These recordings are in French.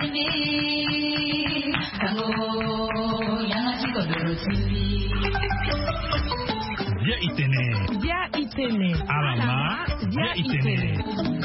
Dia itene. Alama. Dia itene.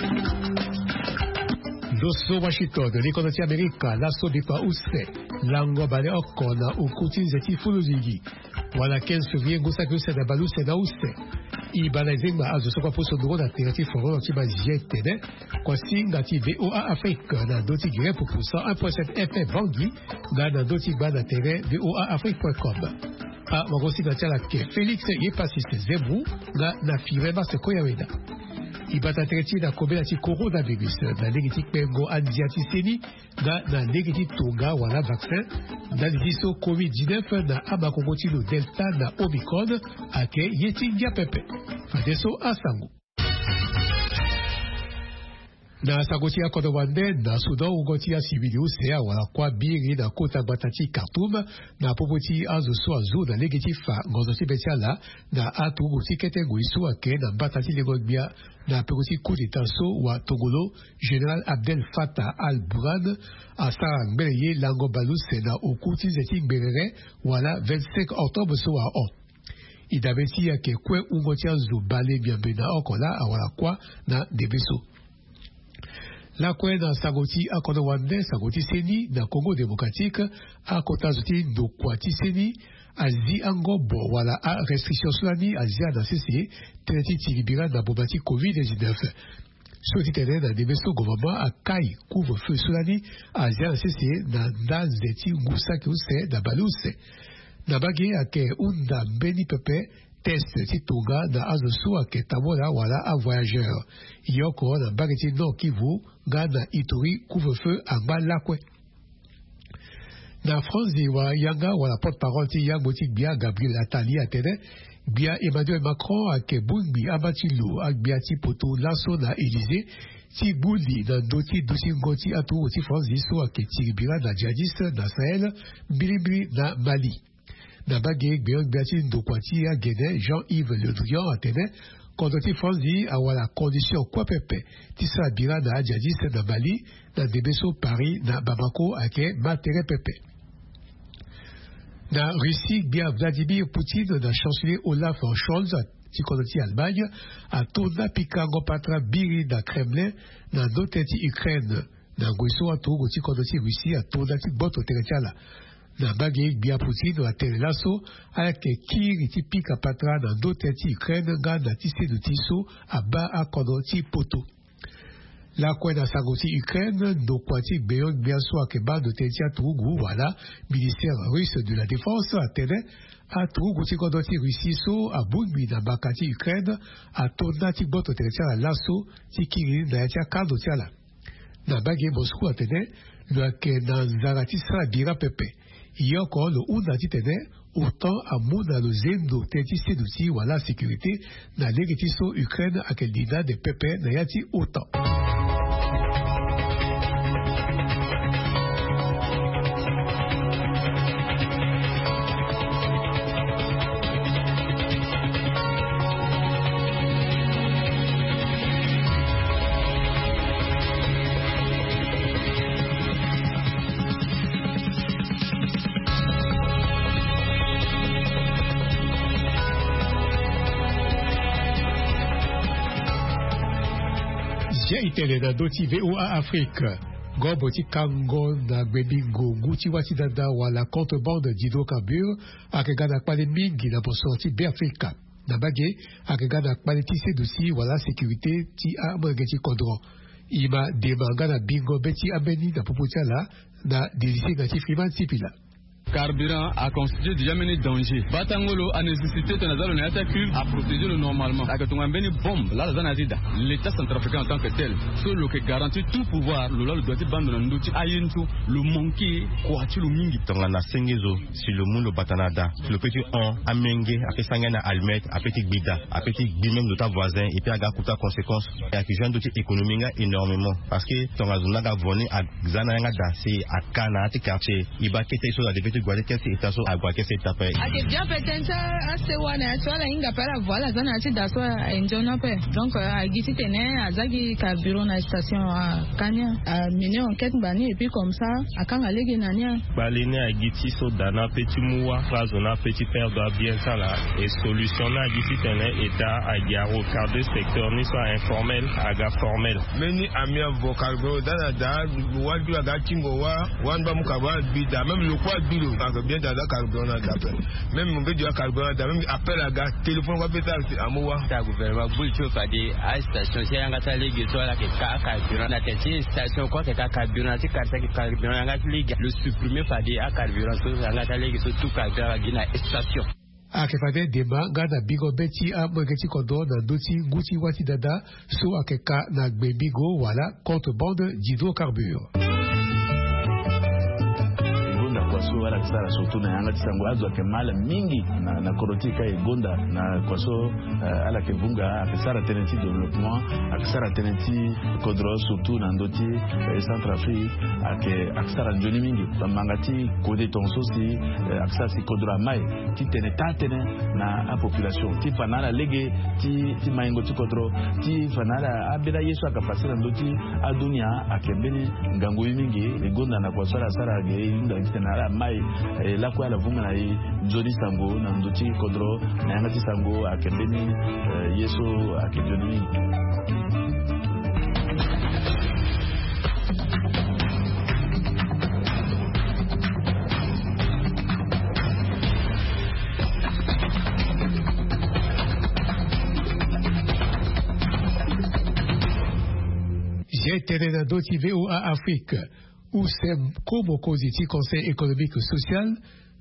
Dosso Washington, l'economia America, l'asso di Pause, lango bale okona, ukuti zeti fuluzigi. Wala 15 février, Goussa Goussa da Baluse da Usse. I balazing ma azo sokwa poso duro da terati foro ti ba jetene. Kwa singa ti VOA Afrique na doti gire pour poussa 1.7 FM Bangui, na doti ba na tere voaafrique.com. A wagosi na tiala ke Félix Yepasiste Zebu na firema se koyaweda. Ibata treti na kobe ti coronavirus na negiti pengo andiati seni na negiti tonga wala vaccin na diso COVID-19 na amakongoti lo delta na omicron ake yetingia pepe fadeso asango na sagoti ya kodowande na Sudan ugoti ya sibiliu sea wala kwa biri na kota batati Khartoum na popoti azo so azo na negatifa ngozoti betiala na atu ugoti kete nguisu ake na batati legogbia na pegoti coup d'état so wa Togolo General Abdel Fattah al-Burhan asa ngbeleye lango baluse na okuti zeti ngbelere wala 25 octobre so wa o idabeti yake kwe ugoti azo bale biambena okola awala kwa na debeso. La kwe na sagoti akono wande sagoti seni na Congo démocratique akota zoti ndo kwati seni azi angobo wala a restriction sulani azia na sisi teneti tiribira na bobati COVID-19. Soti tene na debeso gouvernement akai couvre-feu sulani azia na sisi na ndazeti ngusa kiuse na baluse. Na bagi ake unda mbeni pepe test ti tonga na azosu ake tamola wala a voyageur. Yoko na bageti no Kivu ga na Ituri couvre-feu amba lakwe. Na France wa yanga wala porte-parole ti yangoti bia Gabriel Attali atene bia Emmanuel Macron ake bungbi abatilu ak bia ti poto laso na Élysée ti buli na doti dusi ngoti atu ti France so ake tiribira na djihadiste na Sahel bilibili na Mali. Na bagé gbeon gbiati ndokwati ya gene Jean-Yves Le Drian atene kondoti France a wala condition kwa pepe ti sabira na djihadiste na Mali na debeso Paris na Bamako ake matere pepe. Na Russie bia Vladimir Poutine na chancelier Olaf Scholz ti kondoti Allemagne a tona pikango patra biri na Kremlin na noteti Ukraine na goiso atu ti kondoti Russie a tona ti boto teretiala. Na bagi bia Poutine a tele laso ake kiri ti pika patra na noteti Ukraine ga na ti sedu ti so a ba a kondoti poto. La kwe na sagoti Ukraine no kwati beyon biaso ake ba de tetia trugu wala ministère russe de la défense atene a trugu ti kondoti Russie so a bugbi na bakati Ukraine a tonati boto tetia la laso ti kiri na yatia kando tiala. Na bagi Moscou atene lo ake na nzarati sa bira pepe. Yoko lo una ti tene autant a muna lo zendo teti seduti wala sécurité na legeti so Ukraine ake lina de pepe na yati autant. Itele na doti VOA Afrique. Goboti Kango na Gbebingo Nguti Watidada wala contrebande d'hydrocarbures akegana kpale mingi na posoti Afrika. Na bage akegana kpale tise dosi wala sécurité ti amangeti kodron. Ima demanga na bingo beti abeni na poputiala na delisi ngati friman tipila. Carburant a constitué déjà mené danger. Batangolo a nécessité de nazalo na yata cuve à protéger le normalement. La katungambeni bombe la zanazida. L'État centrafricain en tant que tel, seul qui garantit tout pouvoir, le lol doit être bandé dans l'outil ayentu, le manqué, quoi tu le mingi. Tongana sengezo, si le monde batanada, le petit on, amenge, après sangana almet, après petit bida, après petit bimem de ta voisin, et puis aga kuta conséquence, et à qui j'en doute économique énormément. Parce que ton azuna ga voni à zananga da, c'est à Kana, à tes quartiers, il va quitter sur la défaite ti gwadi kesi itaso agwa kesi itape ake bien peut-être assez wana soit la inga para voilà zana ti daso enjona pe donc agiti tene azagi carburant na station a Kanya a mené enquête bani et puis comme ça akanga legi nania balene agiti so dana petit moua phase petit père doit bien ça là et solution na agiti tene eta agia au cadre secteur ni soit informel aga formel meni amia vocarbo dana da wadu aga tingo wa wanda mukaba bida même le quoi bilo aga bien dans carburant d'appel même mon video carburant da même appel aga téléphone wa beta amowa ta gouvernement bulcho fadi a station si anga ta legi so la ke ka carburant na teti station ko ke ka carburant ti karta ke carburant anga legi le supprimer fadi a carburant so anga ta legi so tout carburant gina station akefade deba gada bigo beti a mogeti kodo na doti guti wati dada so akeka na gbebigo wala contrebande d'hydrocarbures. Kwaso wala kisara surtout na yanga tisango azwa ke mala mingi na korotika igonda na kwaso ala ke bunga akisara tenenti développement akisara tenenti kodro surtout na ndoti Centrafrique akisara njoni mingi mangati kode tonso si akisara si kodro mai ti tene tatene na a population ti fanala lege ti maingo ti kodro ti fanala abira yesu akapasira ndoti adunia akembeni ngango mingi igonda na kwaso la sara ge inda tena mai la kwa la vunga na joni sango na ndoti kodro na yangati sango akembeni yeso akejoni. J'ai été dans d'autres VOA Afrique où c'est comme Koziti Conseil économique et social,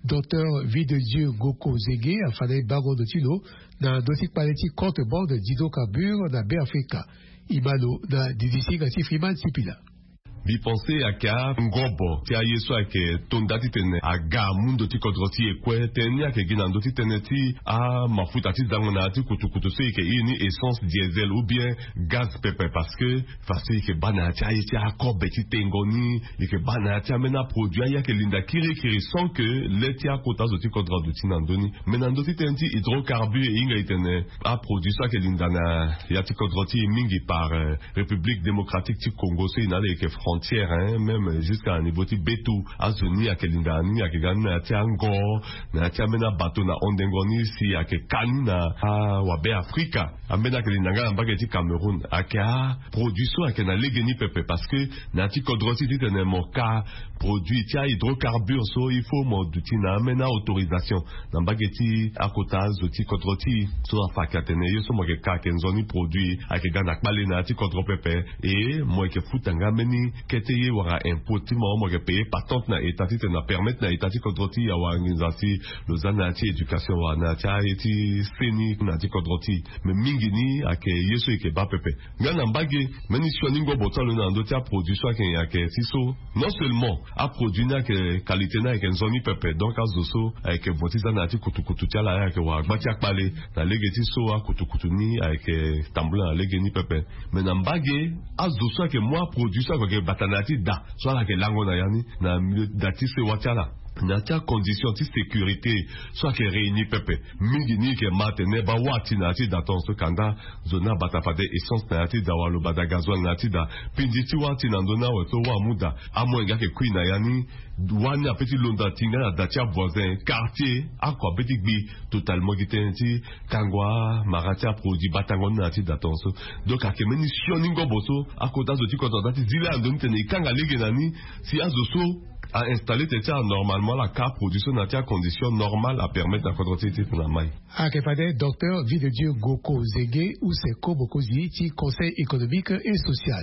Dr Videdieu Goko Zege a fallu bago de Tilo dans d'autres paleti contrebande d'hydrocarbures dans Béafrika. Imano dans DDC Gati Freeman Sipila. Bipense aka ngobo ti ayeso ake tondati tene aga mundo ti kodroti ekwe tene ake ginando ti tene ti a mafuta ti zangona ti kutukutu se ke ini essence diesel ou bien gaz pepe parce que fasi ke bana ti aye ti akobe ti tengoni ke bana ti amena produit aya ke linda kiri sans que le ti akota zo ti kodro ti nandoni menando ti tene ti hydrocarbures inga itene a produit ça ke linda na ya ti kodroti mingi par République démocratique ti Congo se inale ke frontière même jusqu'à un niveau de Betou, Azuni, à Kelingani, à Kegani, à Tiango, à Tiamena Bato, à Ondengoni, si à Kekana, à Wabe Afrika, à Mena Kelinaga, à Bagati Cameroun, à Kea, production à Kena Legeni Pepe, parce que Nati Kodroti dit un moka, produit, tia hydrocarbures, so il faut moduti, na Mena autorisation, na Bagati, à Kota, Zoti Kodroti, so à Fakatene, yoso Mogeka, Kenzoni produit, à Kegana Kbalena, Ti Kodro Pepe, et moi que Futanga Meni, keteye wara impôt mo ke payer patente na état ti na permettre na état ti kodroti ya wa organizasi lozana ti éducation wa na cha eti seni na ti kodroti me mingi ni ake yeso ke ba pepe ngana mbage meni shoni ngo botalo na ndo ti a production ke ya ke siso non seulement a produit na ke qualité na ke zoni pepe donc azoso ke botiza na ti kutukutu ti ala ya ke wa gbati akpale na legeti so a kutukutu ni ke tambula legeni pepe me na mbage azoso ke moi production ke batanati da soit la ke lango na yani na dati se watiala na tia condition ti sécurité soit ke réuni pepe mingi ni ke matene ba wati na ti da ton so kanda zona batapade essence na ti da walo bada gasoil na ti da pindi ti wati na ndona weto wa muda amo nga ke queen na yani wani a petit londa tinga na datia voisin quartier akwa petit bi totalement gitenti kangwa maratia produit batangon na ti da ton so donc a ke meni shoningo boso akota zo ti kota dati zile andoni tene kanga lege nani si azoso a installé normalement la cas production dans des conditions normales à permettre la continuité de la maille. A Kefade, docteur Videdieu Goko Zege ou Seko Bokozi, ti Conseil économique et social.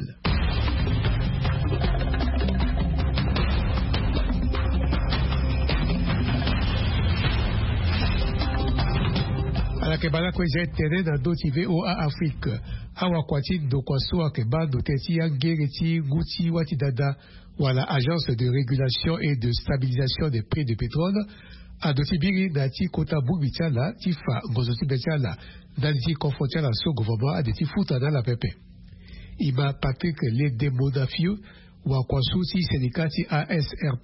A la Kebala Kweze Tere dans d'autres VOA Afrique. Awa Kwati do Kwaso a Keba do Teti Gereti Gouti Wati Dada. Voilà, agence de régulation et de stabilisation des prix du pétrole. A Dotibiri Nati Kota Bubitiala, Tifa Gozoti Betiala, Danti Confrontiala so gouvernement a des Tifuta dans la pepe. Ima Patrick Ledemodafio, Wakwasu si syndicat ASRP,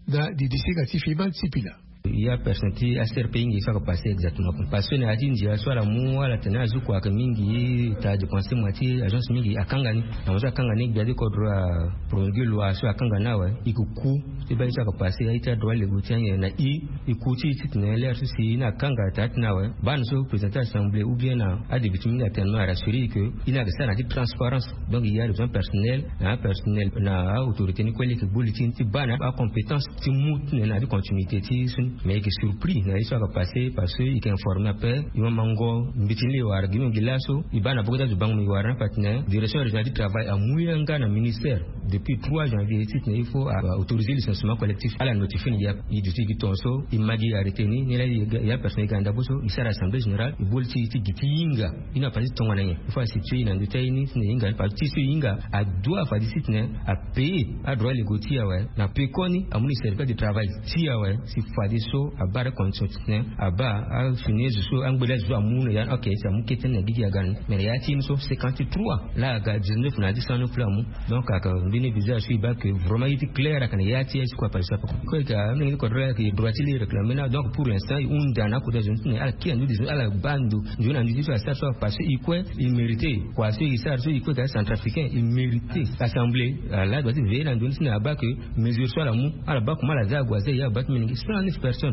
na di district atifima Tsipila. Il y a personne qui a serpé qui fait passer exactement parce que na dit soit la moi la tena zu kwa mingi ta dépenser moitié agence mingi akangani na za akangani bien de kodra prologue loi soit akangana ouais ikuku c'est pas ça va passer ita droit le goutien na ikuti titne l'air si na kanga tatna ouais ban so présenter assemblée ou bien à des victimes tellement rassurer que il y a ça na transparence donc il y a besoin personnel na autorité ni quoi que bulletin ti ban a compétence ti mout na de continuité ti mais qui surpris na isso va passer parce que il est informé après il mango mbitili war gino gilaso ibana bogoda du bangu war partenaire direction régionale du travail à Muyanga na ministère depuis 3 janvier il faut autoriser le licenciement collectif à la notifier il dit que tonso il m'a dit arrêter ni il y a personne qui anda boso il sera assemblée générale il bolti ti gitinga il n'a pas dit ton il faut situer dans détail ni inga parti sur inga a doit faire discipline à payer à droit les gotier ouais na pekoni à ministère du travail si ouais si fadi so abara consultant aba a finir so angbeles zo amuna ya okay ça mukete na gidi agan mais ya team so 53 là ga 19 na 19 flamu donc aka bini visa suis ba que vraiment il est clair aka ya tie quoi pas ça quoi ka ni ko droit que droit il réclamer donc pour l'instant on dana ko des gens ala qui nous disons ala bando je na dit ça ça parce il méritait quoi c'est ça il faut être centrafricain il méritait l'assemblée là doit veiller dans donner na ba que mesure soit la mu ala ba kuma la za gwaze ya ba mingi 109 personnes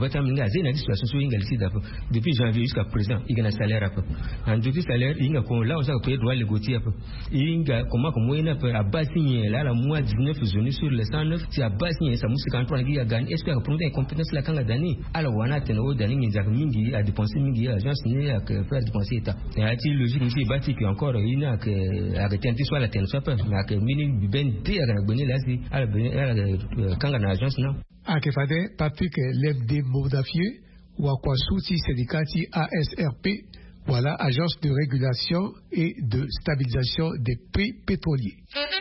depuis janvier jusqu'à présent il y a un salaire à peu en depuis salaire il y a là on s'est payé droit négocier à peu il y a comment il y a à bas signé là la mois 19 zones sur les 109 si à bas signé ça mousse quand on a gagné est-ce que pour une compétence la kanga dani alors on a tenu au dani mingi à dépenser mingi agence ni à faire dépenser état et a t logique ici bâti qui encore il a que avec un soit la tension pas mais que mini ben té à la bonne là si à la kanga na agence non Akefade Patrick Lebde Modafieux ou Akwasuti Syndicati ASRP, voilà Agence de régulation et de stabilisation des prix pétroliers.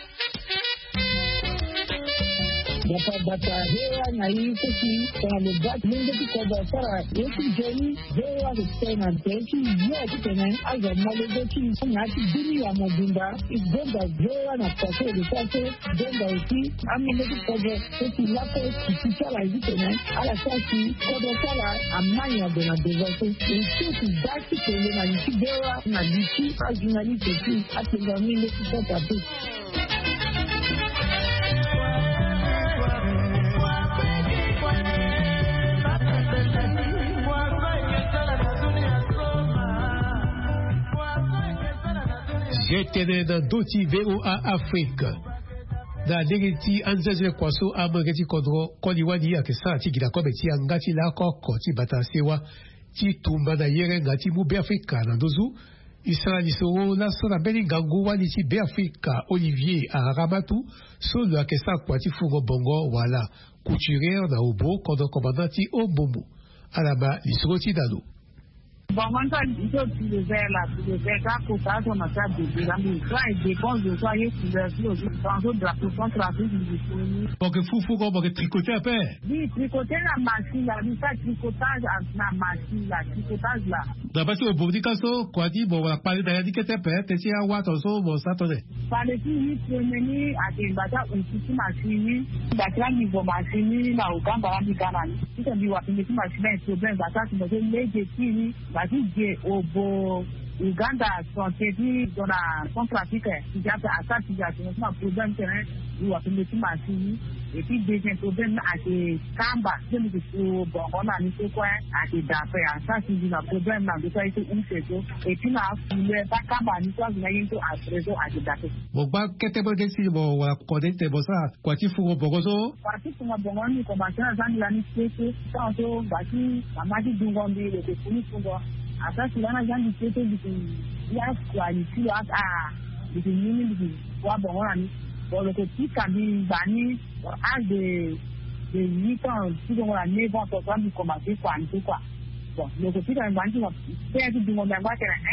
Bata hewa na hii kesi kwa lugati mungu kwa sara yesu jeni hewa kutena teki ya kitene aza malugati ngati dini ya mobimba igonda hewa na kwaso de kwaso gonga uti amene kwa kesi lako kisala kitene ala sasi kwa sala amanya de na devaso uti dati kele na nchi hewa na nchi ajinali kesi atengamile kwa tabu. J'étais dans Doti VOA Afrique. Dans l'égiti anzeze kwaso amageti kodro koliwani ya kesa ti gida kometi angati la koko ti batasewa ti tumba na yere ngati mu be Afrika na dozu Isra lisoro la sona beni gangu wani ti be Afrika Olivier Aramatu so la kesa kwa ti fungo bongo wala couturière na obo kodo komandati Obomu alaba lisoro ti dalo. Bon, moi, je suis le verre là, le verre là, pour ça, on a fait des amis. Soit il dépend de soi, il y a de la pression sur la vie du disponible. Pour que fou, pour que tricoter un peu. Oui, tricoter la machine là, oui, ça, tricotage à la machine là, tricotage là. D'abord, au bout du casso, quoi dit, bon, on va parler d'un indicateur, t'es si à Watt, bon, ça, attendez. Parler oui, premier, à des bâtards, une petite machine, bâtard, niveau machine, là, au camp, là, si tu as dit, une petite machine, un problème, bâtard, tu me dis, les défis, Badije Obo Uganda sont dit dans la Centrafrique qui a fait à ça qui a fait un problème terrain où a fait des machines et puis deuxième problème à des Kamba c'est le bon on a mis quoi à des d'après à ça qui dit un problème là de ça été une saison et puis là le pas Kamba ni quoi il y a une à réseau à des d'après bon bah qu'est-ce que c'est bon on connaît bon ça quoi tu fous bogozo parti pour bon on commencer à dans la mission quand on bâti la magie du Gombe le défini pour après cela on a déjà discuté il y a quoi ici là du mini du quoi bon on a mis pour le petit cabine bani à de 8 ans si on a 9 ans pour nous commencer quoi bon le petit cabine bani c'est du monde là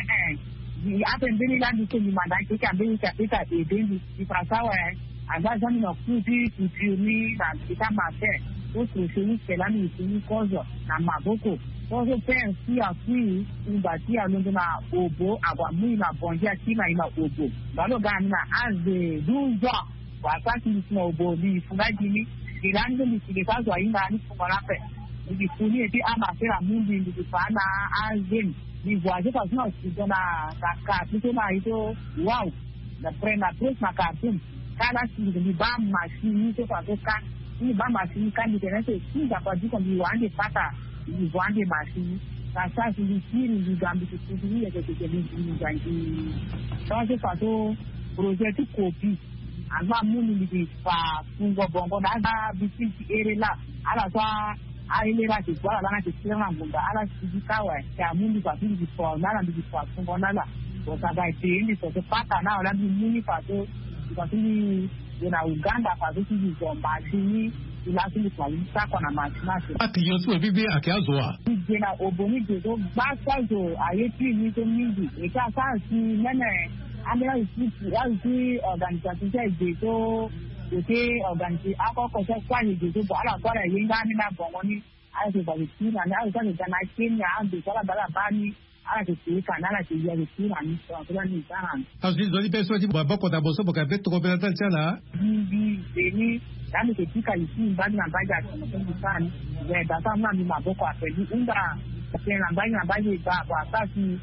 il a appelé là du que du mandat qui a bien et bien du ça ouais à ça nous plus puis dans l'état matin pour que celui qui là nous cause na maboko. Pour faire ainsi à qui une bâtie à Londres Obo, avoir mis la bonjour qui n'a pas Obo. Dans le Ghana, à 12 ans, voilà qui sont Obo, il faut la dire, Gelani de l'utilité soit une année pour la paix. Il faut et puis amasser la monde de fana à zen. Il voyait parce que nous sommes dans carte, nous sommes waouh. La première chose ma carte. Quand si il va machine, c'est pas ça. Il va machine quand il est si ça pas dit comme il voit des patas, il voit des machines. Ça c'est il gambi que tout il est que donc c'est pas tout projet tout copie. Ava muni ni fa fungo bongo na biti erela ala kwa ailera ke kwa la na ke tsena ngunda ala sibika wa ya muni fa biti for na ndi fa fungo na la o ka ga tini so pata na ala muni fa to kwa tini na Uganda fa biti zomba tini ila tini kwa lisa kwa na machina atiyo tu bibi akiazoa jena oboni do basa zo ayeti ni to mingi e ka sa si nene amela ici organisation c'est to côté organisé akoko se kwa ni do ala kwa yenga ni na bongo ni ala se ba ti na ala se na Kenya ande kwa bala bani ala se kana ala se ya ti na ni so kwa ni sana asi zoli peso ti bako da boso boka beto ko bela tala ni ni kami ke tika ici mbani na baja kwa sana ya da sama ni maboko apeli unda tena mbani na baja ba kasi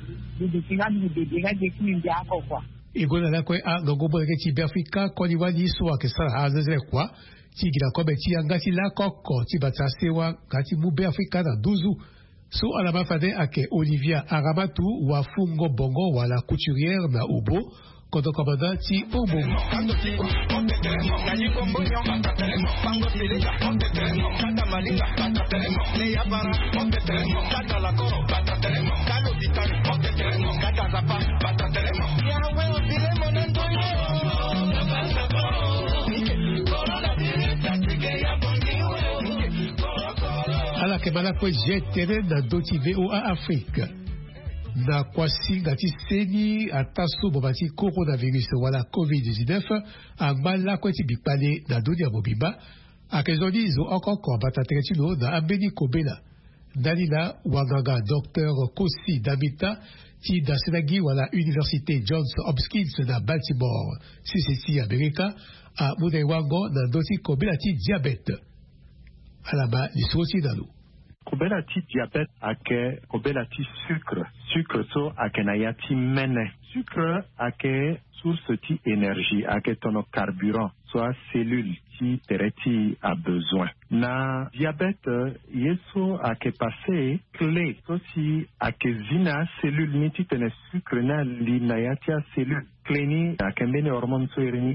Igona la kwe a gogo ke ti Afrika ko ni wani so ke sara azeze kwa ti gira ko be ti anga ti la kokko ti batasewa ka ti mu be Afrika na 12 so ala ba fade ake Olivia Aramatu wa fungo bongo wala couturière na Ubo kodo komanda ti Ubo ala ke mala ko jetene na doti VOA Afrique na kwasi ngati seni ataso bobati coronavirus wala COVID-19 amala ko ti bipale na doni abobimba akezoni zo encore batatekino na ambeni kobela dalila wagaga docteur Kosi Damita ti dasenagi wala Université Johns Hopkins na Baltimore CCC America a mudewango na doti kobela ti diabète alaba lisoti dalu kobela ti diabète ake kobela ti sucre so ake na ya ti mene sucre ake source ti énergie ake tono carburant soit cellule ti tere ti a besoin na diabète yeso ake passé clé so si ake zina cellule ni ti tene sucre na li na ya ti a cellule clé ni ake mbeni hormone so ere ni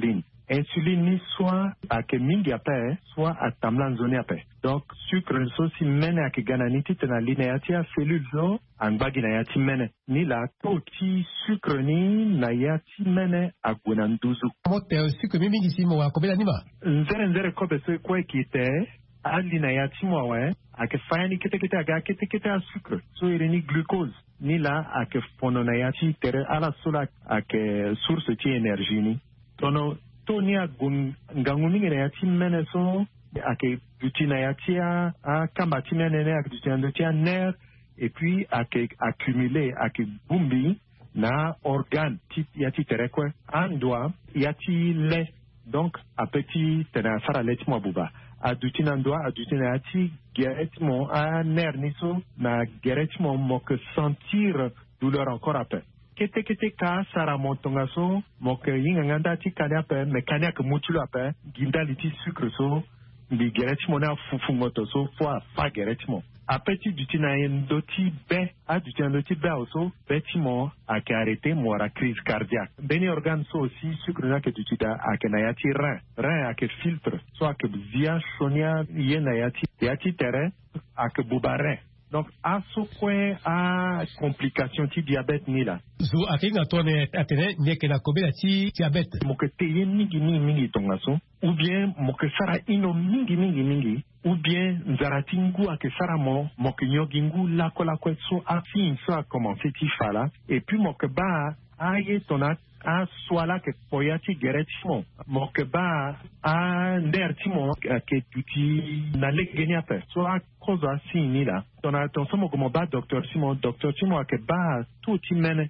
insuline ni soit ake mingi ape soit atamlan zone ape donc sucre so si mene ake gana ni ti tena li na ya ti a cellule zo angbagi na ya ti mene ni la to ti sucre ni na ya ti mene agwena nduzu mote sucre mi mingi si mo akobela ni ma nzere kobe so kwe kite ali na ya ti mo we ake fayani kete aga kete a sucre so ere ni glucose ni la ake fono na ya ti tere ala sola ake source ti énergie ni tono Tony a nganguni na ya ti mene so ake duti na ya ti a kamba ti mene ne ake duti na ti a nerf et puis ake accumuler ake bumbi na organe ti ya ti tere kwe andwa ya ti lait donc a petit tena sara lait mo buba a duti na ndwa a duti na ya ti geret mo a nerf ni so na geret mo que sentir douleur encore après kete ka sara montonga so moke yinga nganda ti kanya pe mekania ke mutulo ape ginda liti sucre so bi geretimo na fufungoto so fo fa geretimo apeti duti na ndoti be a duti na ndoti be also betimo ake arrêter mora crise cardiaque beni organe so aussi sucre na ke duti da ake na yati rein ake filtre so ake via shonia ye na yati tere ake bubare. Donc, à ce point, à complication ti diabète ni là. Zo akinga tone atene neke na kobela ti diabète. Mo ke teye mingi tonga so ou bien mo ke sara ino mingi ou bien nzaratingu ake sara mo ke nyogingu la ko so afin so a commencer ti fala et puis mo ke ba aye tona a swala ke poyati geretimo mo ke ba a ndertimo ke tuti na legenia pe so a koza sinila tona ton somo como ba docteur Simon ke ba tuti mene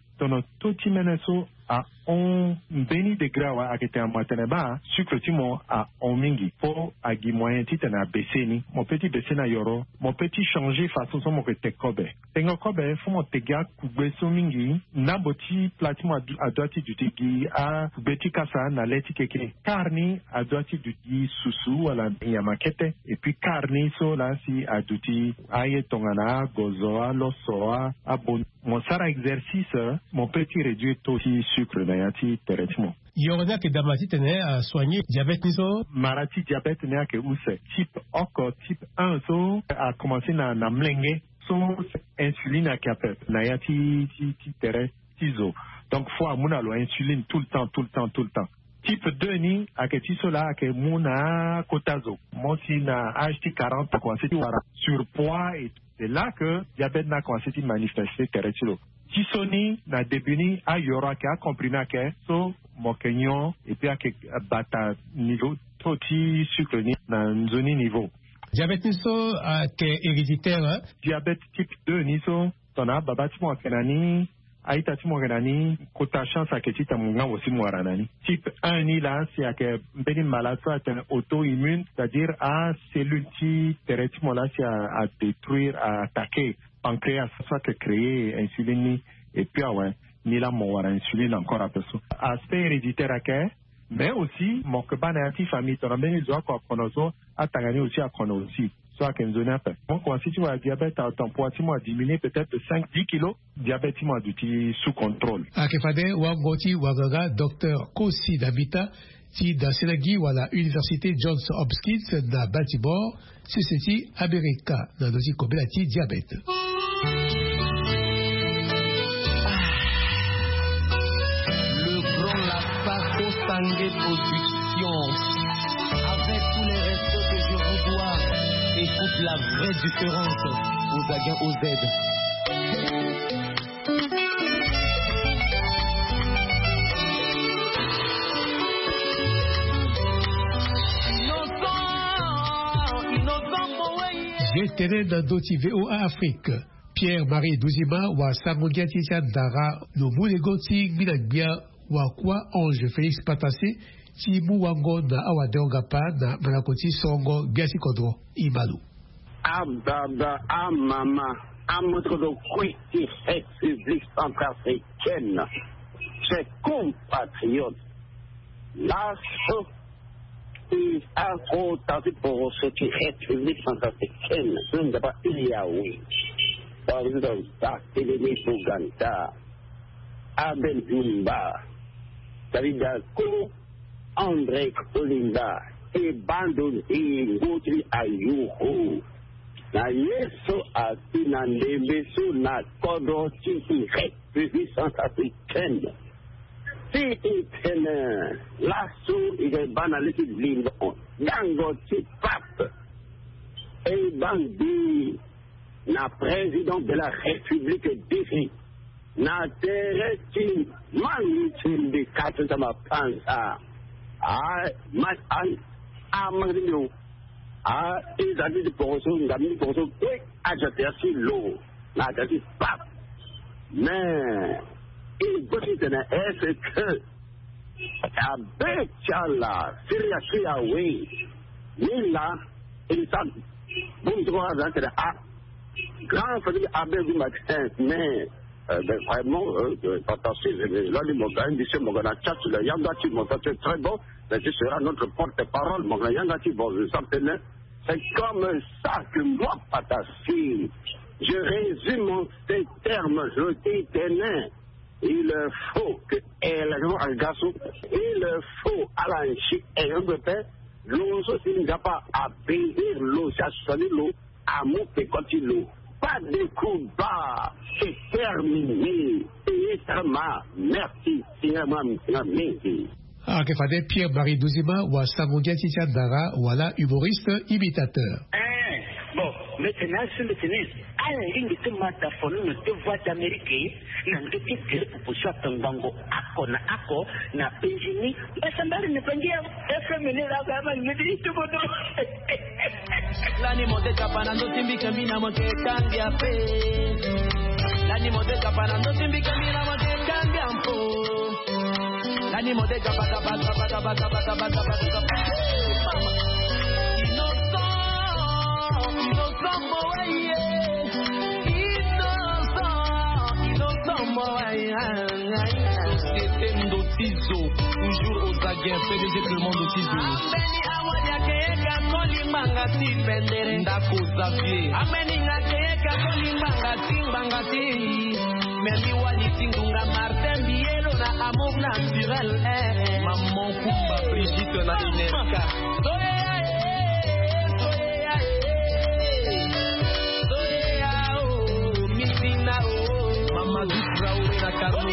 so a on beni de grawa a kete amatene ba sucre timo a on mingi po a gi moyen titana beseni mon petit besena yoro mon petit changer façon somo ke te kobe tengo kobe fo mo tega kugbe so mingi na boti platimo a doati du tigi a beti kasa na leti keke carni a doati du tigi susu wala yamakete et puis carni so la si a duti aye tongana gozoa losoa a bon mon sara exercice mon petit réduit aussi sucre na yati teretimo Yorona ke damati tene a soigner diabète niso marati diabète ne ke use type 1 so a commencé na mlenge so insuline a capet na yati ti tere tizo donc faut amuna lo insuline tout le temps type 2 ni a ke tiso la ke muna kotazo mo si na ht 40 quoi c'est surpoids et c'est là que diabète na commencé à manifester teretilo Tisoni na debuni a yora ke a comprimé ke so mokenyo et puis a ke bata niveau toti sucre ni na zoni niveau diabète niso ke héréditaire diabète type 2 niso tona babati mo kenani aita ti mo kenani kota chance a ke tita munga aussi mo ranani type 1 ni là c'est que beni malade soit auto-immune c'est-à-dire à cellule ti terretima là c'est à détruire à attaquer pancréas soit que créer insuline et puis ni la mo wara insuline encore à personne aspect héréditaire à mais aussi mon que banati famille ton beni zo ko konozo atangani aussi à kono aussi soit qu'une zone après mon quoi si tu as diabète ton poids tu m'as diminué peut-être de 5-10 kilos diabète tu m'as du sous contrôle a ke fade wa goti wa gaga docteur Kosi d'Habita ti da Senagi wala Université Johns Hopkins na Baltimore c'est America na dosi kobelati diabète le grand Lapaco Sangue Production avec tous les restos que je redois. Écoute la vraie différence aux agents OZ. J'ai tenu dans d'autres VOA Afrique. Pierre-Marie Douzima wa Sangogia Titia Dara no Moulegoti Minagbia wa kwa Ange Félix Patassé ti muwango na awadonga pa na manakoti songo biasi kodro imalu ababa amama amoto kwiti République centrafricaine ses compatriotes la et à côté pour ce qui est République centrafricaine ce n'est pas Yaoundé par exemple Barthélémy Touganda Abel Bimba Davidako André Kolinda et Bandon et Gauthier Ayouho. Na yeso atina ndebeso na kodro tiki République centrafricaine. Si itene lasso ige banaliti blindo yango ti pape et bandi na président de la République d'ici na tereti manitin de katata mapansa. Amagino ils avaient des portions, des portions ajouter l'eau, n'a pas. Mais il faut est-ce que avec Tchala, Syria, oui, il là, il s'en bon droit à grand famille Abel du matin, mais vraiment, là, les Mogana, d'ici Mogana, Tchat, le Yangati, c'est très bon. Mais ce sera notre porte-parole, mon Yangati, bon, c'est comme ça que moi, Patassi, je résume ces termes, je dis ténin. Il faut que il faut à la chic et un peu l'eau, il n'y a pas à payer l'eau, ça sonne l'eau, à monter quand il l'eau. Pas de coup bas, c'est terminé. Et ça m'a, merci, merci. Que fallait Pierre-Marie Douzima ou Sangogia Titia Dara ou la humoriste imitateur. Bon, maintenant, je me tenais à la ligne de ma téléphone, de voix d'Amérique, dans le petit pour pousser à ton bango. ako na penjini basambali nipangia FM ni la kama nimediri tubodo lani mode kapana ndo timbika mina moke kambia pe lani mode kapana ndo timbika mina moke kambia mpo lani mode kapaka toujours aux aguets, PDG tout le monde au Tizo. Ameni awanyakeka kolinganga tipendere ndako Xavier. Ameni ngakeka kolinganga timbangati. Memi walitingunga Martin Bielo na amour naturel. Maman Kumba Brigitte na Inerka. Soya oh, Missina oh, Mama Dukra oh na Carmo.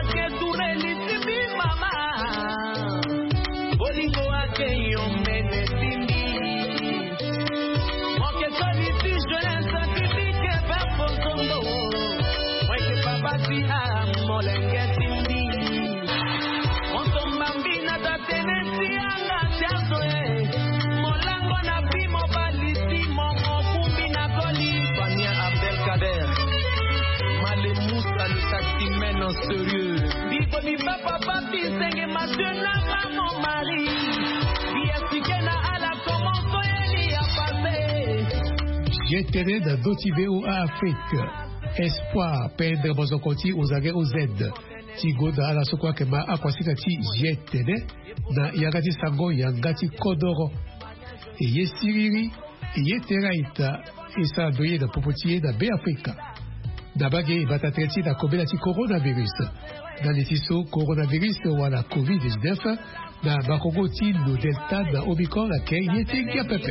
Sérieux. Biko ni papa papi senge matena mon mari. Biasikena ala comment yeli a passé. J'étais dans Dotiveo à Afrique. Espoir perdre bozokoti aux aguets aux Z. Tigo da ala sokwa kema akwasika ti j'étais na yagati sango yangati kodoro. Eye siriri, eye teraita, esa doye da popotier da be Afrika. Dabage batatreti da kobelati coronavirus. Dans les tiso coronavirus ou la COVID-19, na bakogoti no delta da Omicron la ke yete kia pepe.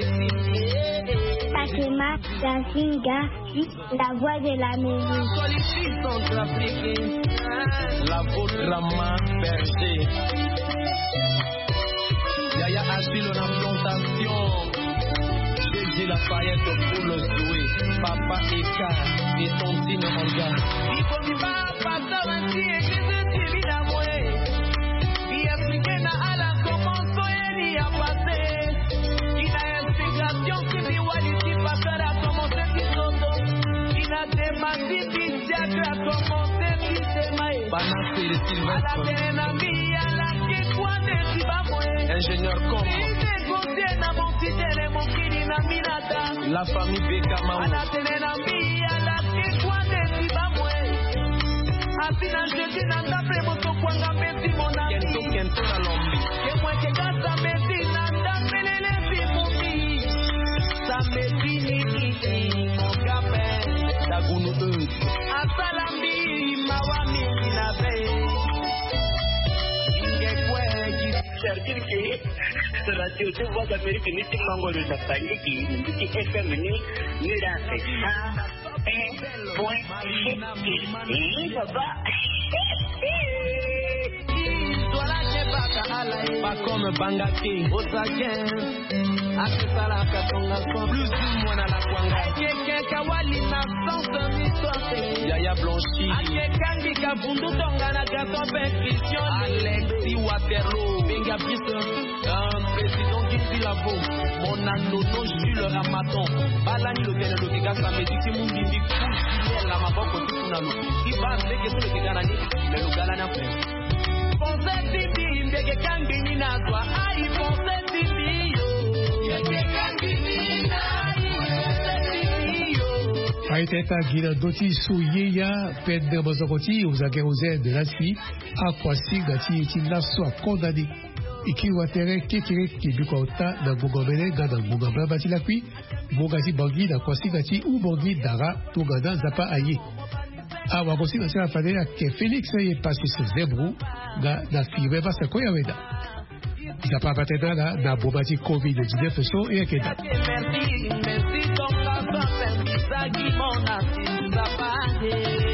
Fakema Dansinga, la voix de la maison. La votre main berger. Yaya Asilo na plantation. J'ai la paillette pour le jouer. Papa Eka et ton dîner mon gars. Il faut qu'il va passer un petit et que je te vis d'amoué. Il a expliqué à la comment il y a passé. Il a explication que les Wallis passera à commencer du soto. Il a demandé du diable à commencer du semaille. Banassé de Sylvestre. À la Ténami, à la Kékouane, tu vas mouer. Ingénieur comme. La famille Bekama. Radio tu voix d'Amérique ni Timango de Zapani qui FM ni la pas comme Bangaki, Osagen, Akisala Katonga, plus du moins à la Kwanga, Kawali na sans histoire, Yaya Blanchi, Akekangi Kabundu Tongana Gaton Christian, Alexis Waterloo, Benga Brisson, président Kinti Lavo, mon anono Jules Ramadan, Balani le Kene Logica, ça me dit que mon bibi couche, la maboko Tikunalo, qui va avec le Keganani, mais le Galana fait. Pensez Bibi, Mbeke Kangini Nazwa, aïe, pensez Bibi, Mbeke Kangini Aiteta Gina Doti Souyeya, Pende Bozokoti, aux aguerozés de la SI, Akwasi Gati Etina soit condamné. Ikiwatere Kekere Kibukota, na Bogomene, Gada Bogamba Batilakui, Bogati Bangi, na Kwasi Gati, ou Bangi Dara, Togada Zapa Aye. Awakosi Gati la Fadea, que Félix ait passé ce zébrou, na Fibre Basakoya Weda. Zapa Bateda, na Bobati COVID-19, so et Akeda. Merci, merci, donc la femme, ça qui m'en a fait, ça